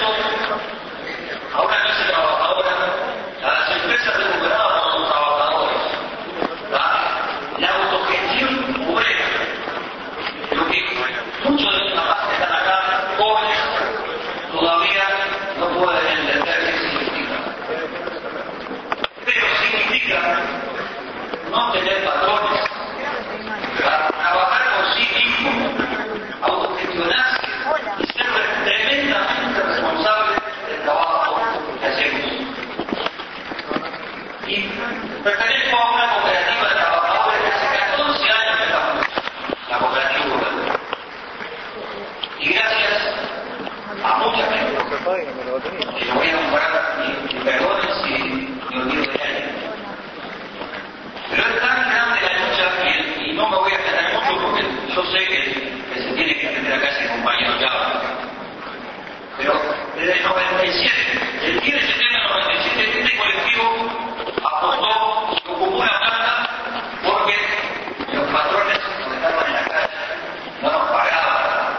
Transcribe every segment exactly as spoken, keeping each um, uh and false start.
eso a una clase trabajadora, a las empresas recuperadas por sus trabajadores, la, la autogestión obrera, lo que muchos de los capaz que están acá, jóvenes, todavía no pueden entender qué significa. Pero significa no tener patrones, trabajar por sí mismo, autogestionarse y ser tremendamente responsable del trabajo que hacemos. Y pertenezco a una cooperativa de trabajadores que hace catorce años que estamos, la cooperativa rural. Y gracias a mucha gente, que lo voy a nombrar, y, y perdonen si me olvido de alguien. Pero es tan grande la lucha, y, y no me voy a extender mucho porque yo sé que, que se tiene que atender acá ese compañero ya. Pero desde el noventa y siete, el diez de septiembre del noventa y siete, este colectivo apostó, ocupó una planta porque los patrones que estaban en la calle no nos pagaban.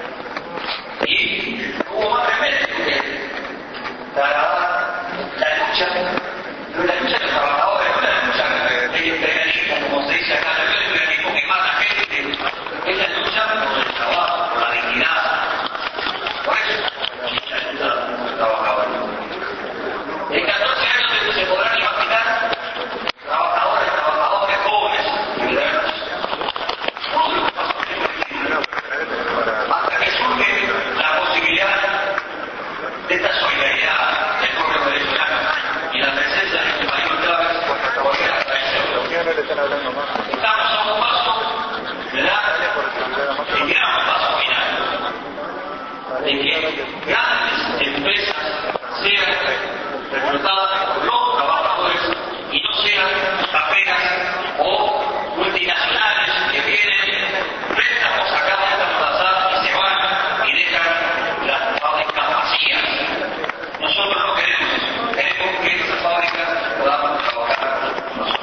Y hubo más remedio que la, la lucha, pero la lucha de los trabajadores, no la lucha del imperialismo, como se dice acá, no es el imperialismo que mata gente, es la lucha por el trabajo, por la dignidad. Por eso, la lucha de los trabajadores. En catorce años se podrán imaginar trabajadores, trabajadores jóvenes, ciudadanos, todo lo que pasó hasta que surge la posibilidad de esta solidaridad del pueblo venezolano y la presencia de compañero Chávez por la traición. Estamos a un paso de dar el gran paso final de que grandes empresas sean reclutadas por los trabajadores y no sean apenas o multinacionales que vienen, préstamos acá, préstamos allá y se van y dejan las fábricas vacías. Nosotros no queremos eso, queremos que esas fábricas podamos trabajar nosotros.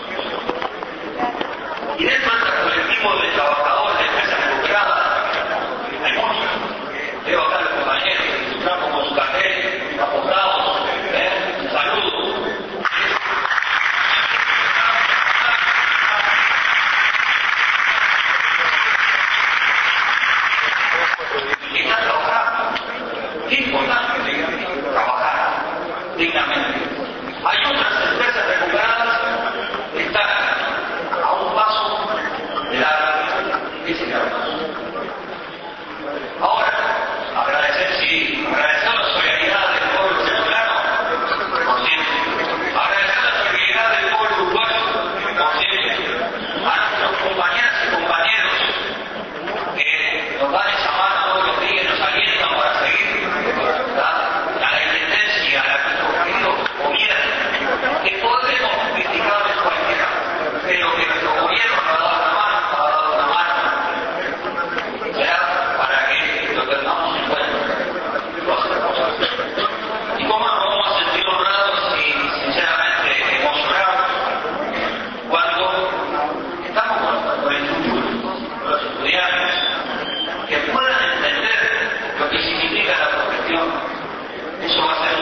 Y dentro de este colectivo de trabajadores de empresas recuperadas, hay muchos. Veo acá a los compañeros que su trabajo con su cartel, apostados, ¿eh? Un saludo. Y están trabajando. Qué importante trabajar dignamente. Hay otras empresas recuperadas que están a un paso de la ese cargo. Ahora, agradecer, sí, agradecer la solidaridad del pueblo venezolano, por siempre. Agradecer la solidaridad del pueblo uruguayo, por siempre. A nuestros compañeras y compañeros que nos dan esa mano todos los días y nos alientan para seguir, ¿verdad? A la intendencia, a nuestro querido gobierno, que podremos criticarles cualquiera, pero que nuestro gobierno nos ha dado una mano, nos ha dado una mano, ¿verdad? Para que lo tengamos en cuenta. Y cómo nos vamos a sentir honrados y sinceramente emocionados cuando estamos con, con el futuro, con los estudiantes, que puedan entender lo que significa la profesión. Eso va a ser